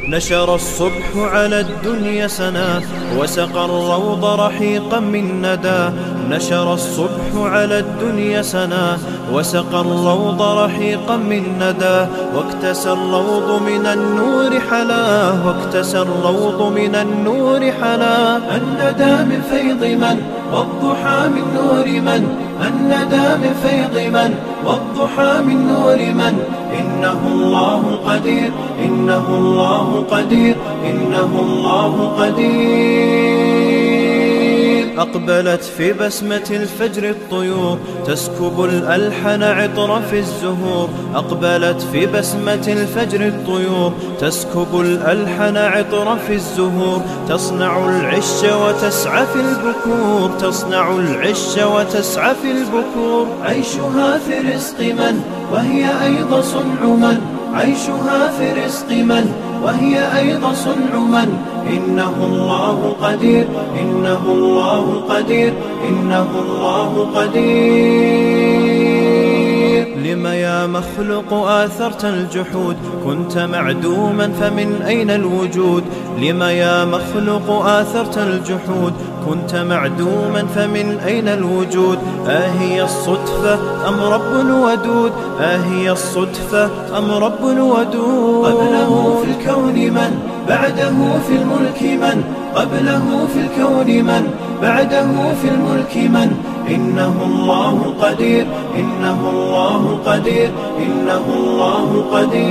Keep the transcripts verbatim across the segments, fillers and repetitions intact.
نشر الصبح على الدنيا سنا وسقى الروض رحيقا من ندى. نشر الصبح على الدنيا سنا وسقى الروض رحيقا من ندى. واكتسى الروض من النور حلا واكتسى الروض من النور حلا. الندى من فيض من والضحى من نور من. الندى من فيض من والضحى من نور من. إنه الله قدير إنه الله قدير إنه الله قدير. أقبلت في بسمة الفجر الطيور تسكب الألحن عطر في الزهور. أقبلت في بسمة الفجر الطيور تسكب الألحن عطر في الزهور. تصنع العش وتسعى في البكور تصنع العش وتسعى في البكور. عيشها في رزق من وهي أيضا صنع من. عيشها في رزق من وهي أيضا صنع من. إنه الله قدير إنه الله قدير إنه الله قدير. لم يا مخلوق آثرت الجحود كنت معدوما فمن أين الوجود. لم يا مخلوق آثرت الجحود كنت معدوما فمن أين الوجود. آهي الصدفة أم رب ودود آهي الصدفة أم رب ودود. قبله في الكون من بعده في الملك من. قبله في الكون من بعده في الملك من. إنه الله قدير إنه الله قدير إنه الله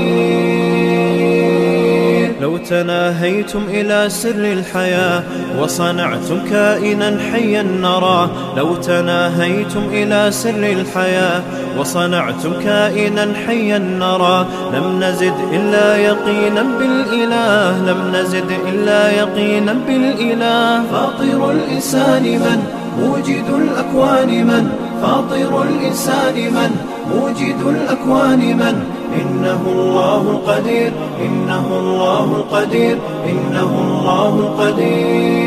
قدير. لو تناهيتم إلى سر الحياة وصنعتم كائنا حيا نراه. لو تناهيتم إلى سر الحياة وصنعتم كائنا حيا نراه. لم نزد إلا يقينا بالإله لم نزد إلا يقينا بالإله. فاطر الإنسان من موجد الأكوان من. فاطر الإنسان من موجد الأكوان من. إنه الله قدير إنه الله قدير إنه الله قدير.